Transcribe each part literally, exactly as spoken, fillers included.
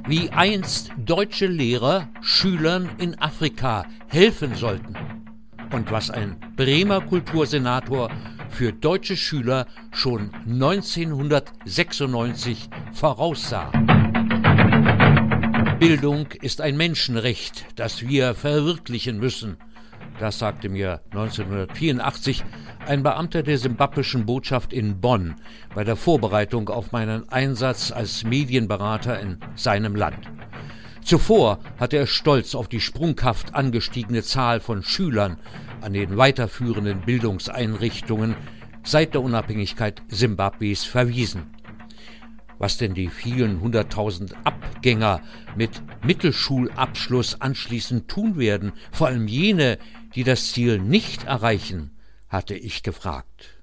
wie einst deutsche Lehrer Schülern in Afrika helfen sollten und was ein Bremer Kultursenator für deutsche Schüler schon neunzehnhundertsechsundneunzig voraussah. Bildung ist ein Menschenrecht, das wir verwirklichen müssen. Das sagte mir neunzehnhundertvierundachtzig ein Beamter der simbabwischen Botschaft in Bonn bei der Vorbereitung auf meinen Einsatz als Medienberater in seinem Land. Zuvor hatte er stolz auf die sprunghaft angestiegene Zahl von Schülern an den weiterführenden Bildungseinrichtungen seit der Unabhängigkeit Simbabwes verwiesen. Was denn die vielen hunderttausend Abgänger mit Mittelschulabschluss anschließend tun werden, vor allem jene, die das Ziel nicht erreichen, hatte ich gefragt.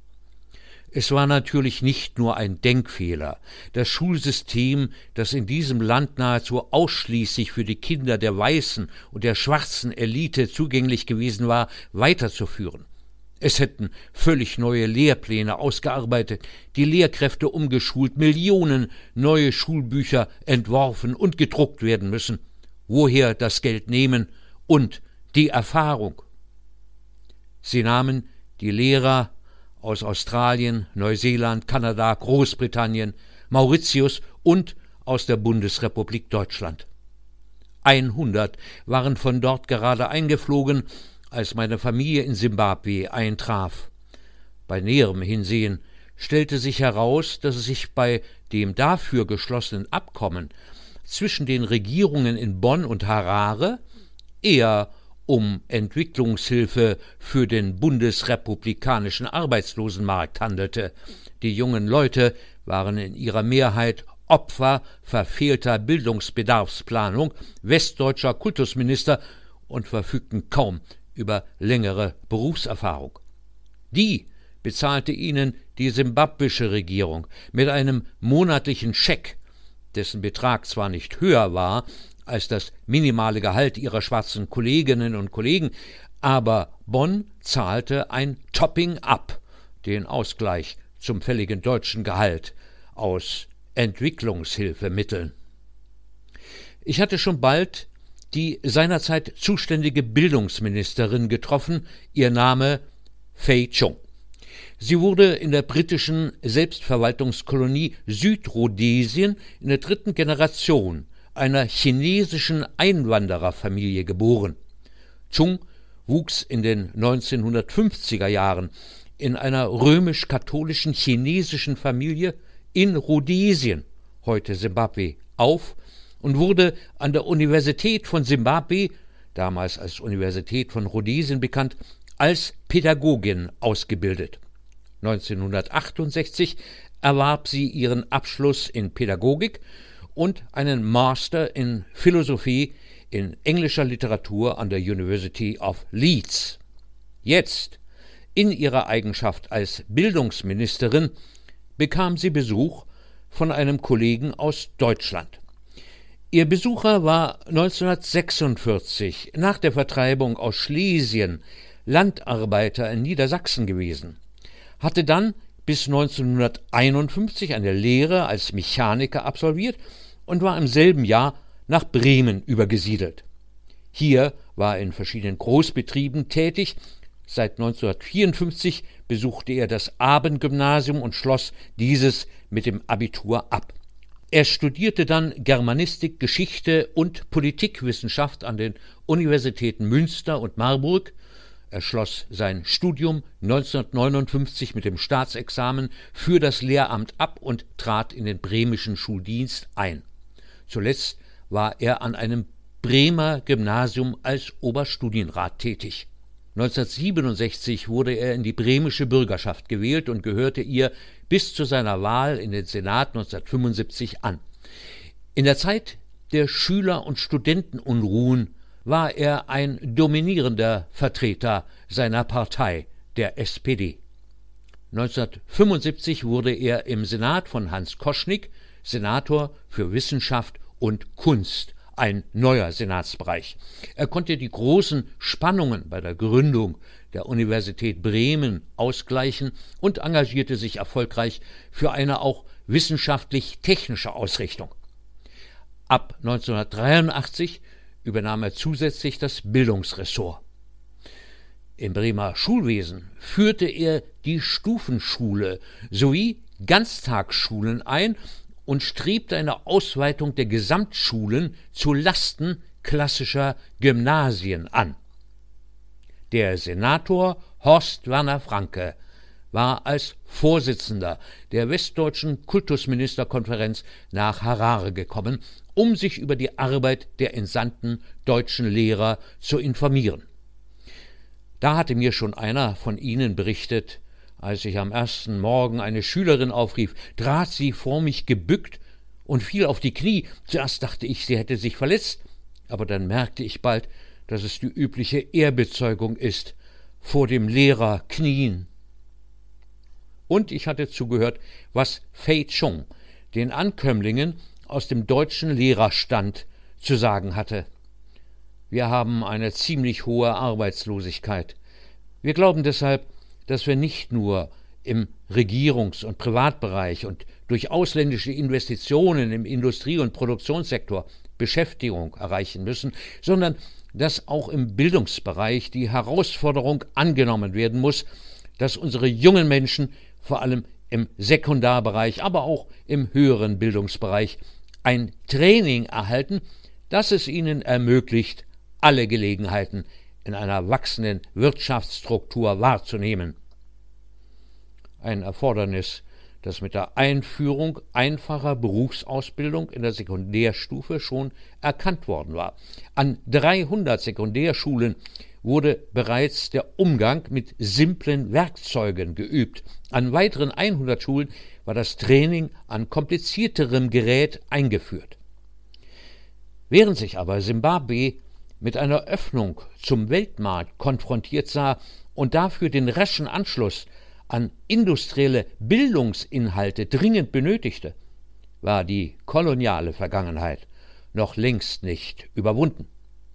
Es war natürlich nicht nur ein Denkfehler. Das Schulsystem, das in diesem Land nahezu ausschließlich für die Kinder der weißen und der schwarzen Elite zugänglich gewesen war, weiterzuführen. Es hätten völlig neue Lehrpläne ausgearbeitet, die Lehrkräfte umgeschult, Millionen neue Schulbücher entworfen und gedruckt werden müssen. Woher das Geld nehmen und die Erfahrung? Sie nahmen die Lehrer aus Australien, Neuseeland, Kanada, Großbritannien, Mauritius und aus der Bundesrepublik Deutschland. Einhundert waren von dort gerade eingeflogen, als meine Familie in Simbabwe eintraf. Bei näherem Hinsehen stellte sich heraus, dass es sich bei dem dafür geschlossenen Abkommen zwischen den Regierungen in Bonn und Harare eher um Entwicklungshilfe für den bundesrepublikanischen Arbeitslosenmarkt handelte. Die jungen Leute waren in ihrer Mehrheit Opfer verfehlter Bildungsbedarfsplanung westdeutscher Kultusminister und verfügten kaum über längere Berufserfahrung. Die bezahlte ihnen die simbabwische Regierung mit einem monatlichen Scheck, dessen Betrag zwar nicht höher war als das minimale Gehalt ihrer schwarzen Kolleginnen und Kollegen, aber Bonn zahlte ein Topping-up, den Ausgleich zum fälligen deutschen Gehalt, aus Entwicklungshilfemitteln. Ich hatte schon bald die seinerzeit zuständige Bildungsministerin getroffen, ihr Name Fay Chung. Sie wurde in der britischen Selbstverwaltungskolonie Südrhodesien in der dritten Generation einer chinesischen Einwandererfamilie geboren. Chung wuchs in den neunzehnhundertfünfziger Jahren in einer römisch-katholischen chinesischen Familie in Rhodesien, heute Simbabwe, auf und wurde an der Universität von Simbabwe, damals als Universität von Rhodesien bekannt, als Pädagogin ausgebildet. neunzehnhundertachtundsechzig erwarb sie ihren Abschluss in Pädagogik und einen Master in Philosophie in englischer Literatur an der University of Leeds. Jetzt, in ihrer Eigenschaft als Bildungsministerin, bekam sie Besuch von einem Kollegen aus Deutschland. Ihr Besucher war neunzehnhundertsechsundvierzig, nach der Vertreibung aus Schlesien, Landarbeiter in Niedersachsen gewesen, hatte dann bis neunzehnhunderteinundfünfzig eine Lehre als Mechaniker absolviert und war im selben Jahr nach Bremen übergesiedelt. Hier war er in verschiedenen Großbetrieben tätig. Seit neunzehnhundertvierundfünfzig besuchte er das Abendgymnasium und schloss dieses mit dem Abitur ab. Er studierte dann Germanistik, Geschichte und Politikwissenschaft an den Universitäten Münster und Marburg. Er schloss sein Studium neunzehnhundertneunundfünfzig mit dem Staatsexamen für das Lehramt ab und trat in den bremischen Schuldienst ein. Zuletzt war er an einem Bremer Gymnasium als Oberstudienrat tätig. neunzehnhundertsiebenundsechzig wurde er in die bremische Bürgerschaft gewählt und gehörte ihr bis zu seiner Wahl in den Senat neunzehnhundertfünfundsiebzig an. In der Zeit der Schüler- und Studentenunruhen war er ein dominierender Vertreter seiner Partei, der S P D. neunzehnhundertfünfundsiebzig wurde er im Senat von Hans Koschnick Senator für Wissenschaft und Kunst, ein neuer Senatsbereich. Er konnte die großen Spannungen bei der Gründung der Universität Bremen ausgleichen und engagierte sich erfolgreich für eine auch wissenschaftlich-technische Ausrichtung. Ab neunzehnhundertdreiundachtzig übernahm er zusätzlich das Bildungsressort. Im Bremer Schulwesen führte er die Stufenschule sowie Ganztagsschulen ein und strebte eine Ausweitung der Gesamtschulen zu Lasten klassischer Gymnasien an. Der Senator Horst Werner Franke war als Vorsitzender der Westdeutschen Kultusministerkonferenz nach Harare gekommen, um sich über die Arbeit der entsandten deutschen Lehrer zu informieren. Da hatte mir schon einer von ihnen berichtet, als ich am ersten Morgen eine Schülerin aufrief, trat sie vor mich gebückt und fiel auf die Knie. Zuerst dachte ich, sie hätte sich verletzt, aber dann merkte ich bald, dass es die übliche Ehrbezeugung ist, vor dem Lehrer knien. Und ich hatte zugehört, was Fei Chung den Ankömmlingen aus dem deutschen Lehrerstand zu sagen hatte. Wir haben eine ziemlich hohe Arbeitslosigkeit. Wir glauben deshalb, dass wir nicht nur im Regierungs- und Privatbereich und durch ausländische Investitionen im Industrie- und Produktionssektor Beschäftigung erreichen müssen, sondern dass auch im Bildungsbereich die Herausforderung angenommen werden muss, dass unsere jungen Menschen vor allem im Sekundarbereich, aber auch im höheren Bildungsbereich ein Training erhalten, das es ihnen ermöglicht, alle Gelegenheiten in einer wachsenden Wirtschaftsstruktur wahrzunehmen. Ein Erfordernis, das mit der Einführung einfacher Berufsausbildung in der Sekundärstufe schon erkannt worden war. An dreihundert Sekundärschulen wurde bereits der Umgang mit simplen Werkzeugen geübt. An weiteren hundert Schulen war das Training an komplizierterem Gerät eingeführt. Während sich aber Simbabwe mit einer Öffnung zum Weltmarkt konfrontiert sah und dafür den raschen Anschluss an industrielle Bildungsinhalte dringend benötigte, war die koloniale Vergangenheit noch längst nicht überwunden.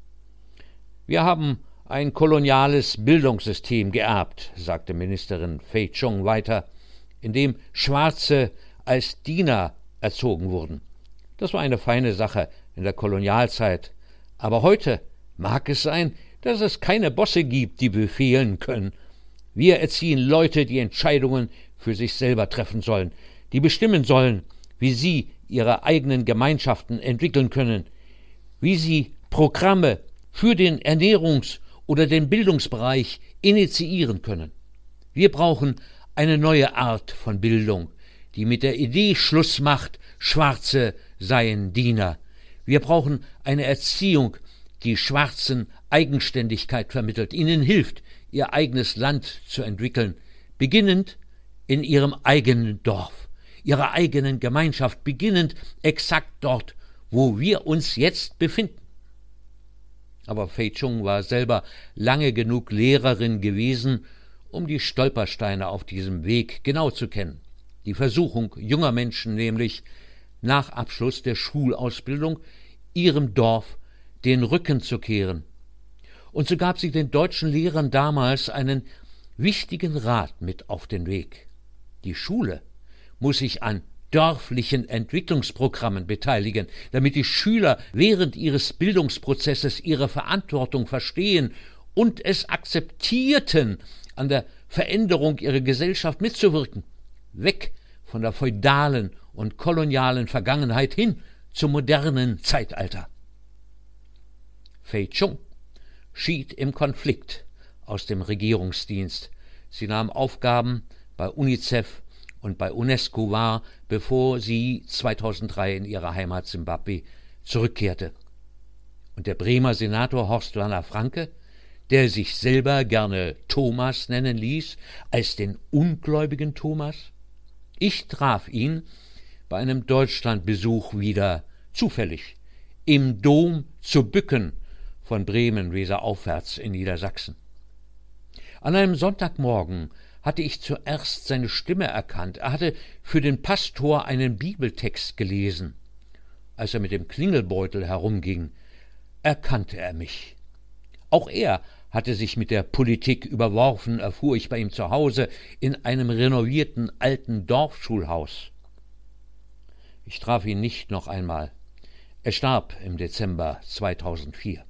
Wir haben ein koloniales Bildungssystem geerbt, sagte Ministerin Fei Chung weiter, in dem Schwarze als Diener erzogen wurden. Das war eine feine Sache in der Kolonialzeit, aber heute mag es sein, dass es keine Bosse gibt, die befehlen können. Wir erziehen Leute, die Entscheidungen für sich selber treffen sollen, die bestimmen sollen, wie sie ihre eigenen Gemeinschaften entwickeln können, wie sie Programme für den Ernährungs- oder den Bildungsbereich initiieren können. Wir brauchen eine neue Art von Bildung, die mit der Idee Schluss macht, Schwarze seien Diener. Wir brauchen eine Erziehung, die Schwarzen Eigenständigkeit vermittelt, ihnen hilft, ihr eigenes Land zu entwickeln, beginnend in ihrem eigenen Dorf, ihrer eigenen Gemeinschaft, beginnend exakt dort, wo wir uns jetzt befinden. Aber Fei Chung war selber lange genug Lehrerin gewesen, um die Stolpersteine auf diesem Weg genau zu kennen. Die Versuchung junger Menschen nämlich, nach Abschluss der Schulausbildung ihrem Dorf den Rücken zu kehren. Und so gab sie den deutschen Lehrern damals einen wichtigen Rat mit auf den Weg. Die Schule muss sich an dörflichen Entwicklungsprogrammen beteiligen, damit die Schüler während ihres Bildungsprozesses ihre Verantwortung verstehen und es akzeptierten, an der Veränderung ihrer Gesellschaft mitzuwirken, weg von der feudalen und kolonialen Vergangenheit hin zum modernen Zeitalter. Fei Chung schied im Konflikt aus dem Regierungsdienst. Sie nahm Aufgaben bei UNICEF und bei UNESCO wahr, bevor sie zweitausenddrei in ihre Heimat Simbabwe zurückkehrte. Und der Bremer Senator Horst Werner Franke, der sich selber gerne Thomas nennen ließ, als den ungläubigen Thomas? Ich traf ihn bei einem Deutschlandbesuch wieder zufällig im Dom zu Bücken von Bremen weser-aufwärts in Niedersachsen. An einem Sonntagmorgen hatte ich zuerst seine Stimme erkannt. Er hatte für den Pastor einen Bibeltext gelesen. Als er mit dem Klingelbeutel herumging, erkannte er mich. Auch er hatte sich mit der Politik überworfen, erfuhr ich bei ihm zu Hause in einem renovierten alten Dorfschulhaus. Ich traf ihn nicht noch einmal. Er starb im Dezember zweitausendvier.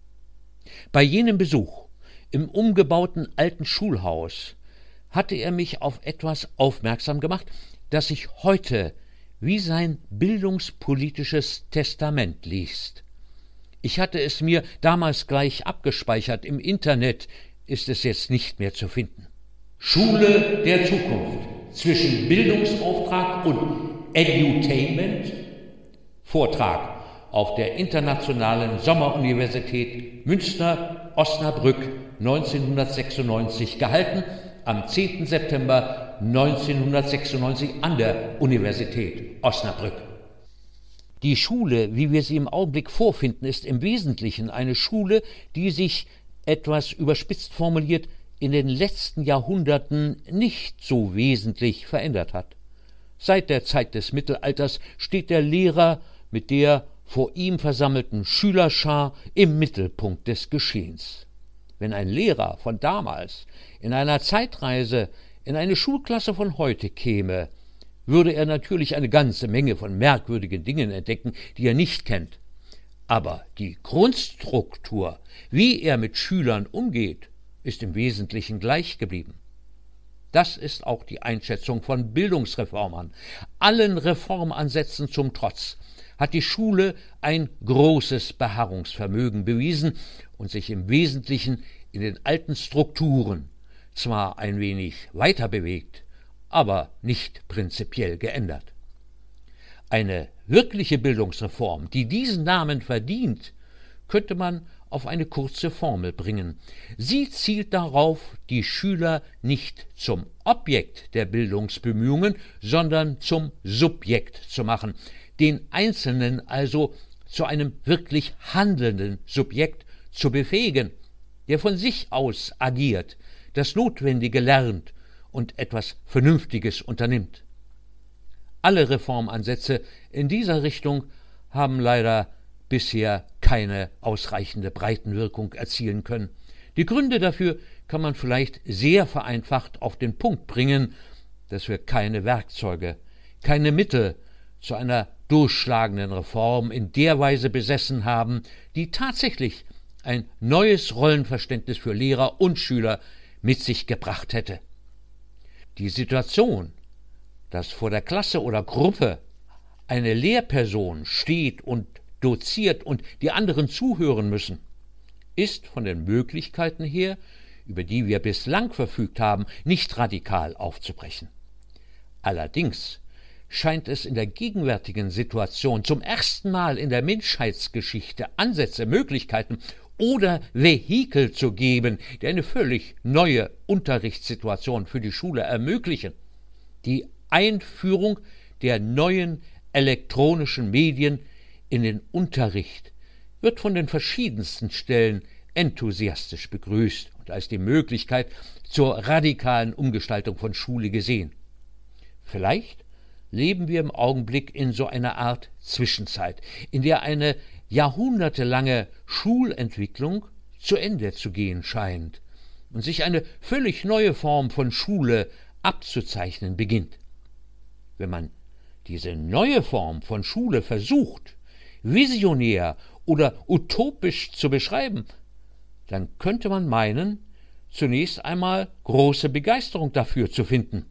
Bei jenem Besuch im umgebauten alten Schulhaus hatte er mich auf etwas aufmerksam gemacht, das sich heute wie sein bildungspolitisches Testament liest. Ich hatte es mir damals gleich abgespeichert, im Internet ist es jetzt nicht mehr zu finden. Schule der Zukunft zwischen Bildungsauftrag und Edutainment? Vortrag auf der Internationalen Sommeruniversität Münster-Osnabrück neunzehnhundertsechsundneunzig, gehalten am zehnten September neunzehnhundertsechsundneunzig an der Universität Osnabrück. Die Schule, wie wir sie im Augenblick vorfinden, ist im Wesentlichen eine Schule, die sich, etwas überspitzt formuliert, in den letzten Jahrhunderten nicht so wesentlich verändert hat. Seit der Zeit des Mittelalters steht der Lehrer mit der vor ihm versammelten Schülerschar im Mittelpunkt des Geschehens. Wenn ein Lehrer von damals in einer Zeitreise in eine Schulklasse von heute käme, würde er natürlich eine ganze Menge von merkwürdigen Dingen entdecken, die er nicht kennt. Aber die Grundstruktur, wie er mit Schülern umgeht, ist im Wesentlichen gleich geblieben. Das ist auch die Einschätzung von Bildungsreformern. Allen Reformansätzen zum Trotz hat die Schule ein großes Beharrungsvermögen bewiesen und sich im Wesentlichen in den alten Strukturen zwar ein wenig weiter bewegt, aber nicht prinzipiell geändert. Eine wirkliche Bildungsreform, die diesen Namen verdient, könnte man auf eine kurze Formel bringen. Sie zielt darauf, die Schüler nicht zum Objekt der Bildungsbemühungen, sondern zum Subjekt zu machen, den Einzelnen also zu einem wirklich handelnden Subjekt zu befähigen, der von sich aus agiert, das Notwendige lernt und etwas Vernünftiges unternimmt. Alle Reformansätze in dieser Richtung haben leider bisher keine ausreichende Breitenwirkung erzielen können. Die Gründe dafür kann man vielleicht sehr vereinfacht auf den Punkt bringen, dass wir keine Werkzeuge, keine Mittel zu einer durchschlagenden Reform in der Weise besessen haben, die tatsächlich ein neues Rollenverständnis für Lehrer und Schüler mit sich gebracht hätte. Die Situation, dass vor der Klasse oder Gruppe eine Lehrperson steht und doziert und die anderen zuhören müssen, ist von den Möglichkeiten her, über die wir bislang verfügt haben, nicht radikal aufzubrechen. Allerdings scheint es in der gegenwärtigen Situation zum ersten Mal in der Menschheitsgeschichte Ansätze, Möglichkeiten oder Vehikel zu geben, die eine völlig neue Unterrichtssituation für die Schule ermöglichen. Die Einführung der neuen elektronischen Medien in den Unterricht wird von den verschiedensten Stellen enthusiastisch begrüßt und als die Möglichkeit zur radikalen Umgestaltung von Schule gesehen. Vielleicht leben wir im Augenblick in so einer Art Zwischenzeit, in der eine jahrhundertelange Schulentwicklung zu Ende zu gehen scheint und sich eine völlig neue Form von Schule abzuzeichnen beginnt. Wenn man diese neue Form von Schule versucht, visionär oder utopisch zu beschreiben, dann könnte man meinen, zunächst einmal große Begeisterung dafür zu finden.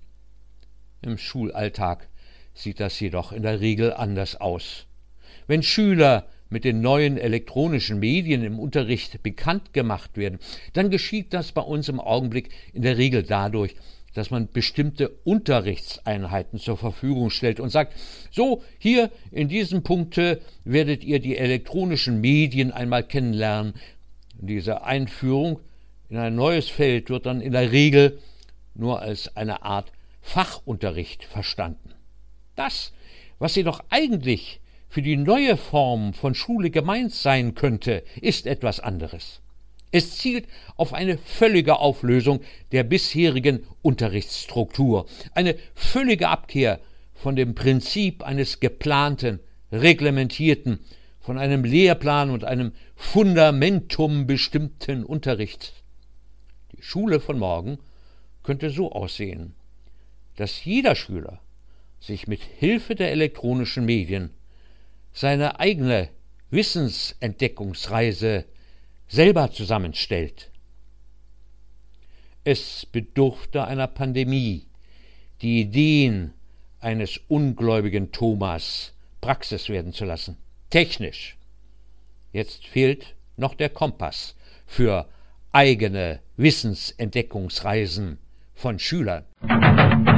Im Schulalltag sieht das jedoch in der Regel anders aus. Wenn Schüler mit den neuen elektronischen Medien im Unterricht bekannt gemacht werden, dann geschieht das bei uns im Augenblick in der Regel dadurch, dass man bestimmte Unterrichtseinheiten zur Verfügung stellt und sagt, so, hier in diesem Punkt werdet ihr die elektronischen Medien einmal kennenlernen. Diese Einführung in ein neues Feld wird dann in der Regel nur als eine Art Fachunterricht verstanden. Das, was jedoch eigentlich für die neue Form von Schule gemeint sein könnte, ist etwas anderes. Es zielt auf eine völlige Auflösung der bisherigen Unterrichtsstruktur, eine völlige Abkehr von dem Prinzip eines geplanten, reglementierten, von einem Lehrplan und einem Fundamentum bestimmten Unterrichts. Die Schule von morgen könnte so aussehen, dass jeder Schüler sich mit Hilfe der elektronischen Medien seine eigene Wissensentdeckungsreise selber zusammenstellt. Es bedurfte einer Pandemie, die Ideen eines ungläubigen Thomas Praxis werden zu lassen. Technisch. Jetzt fehlt noch der Kompass für eigene Wissensentdeckungsreisen von Schülern.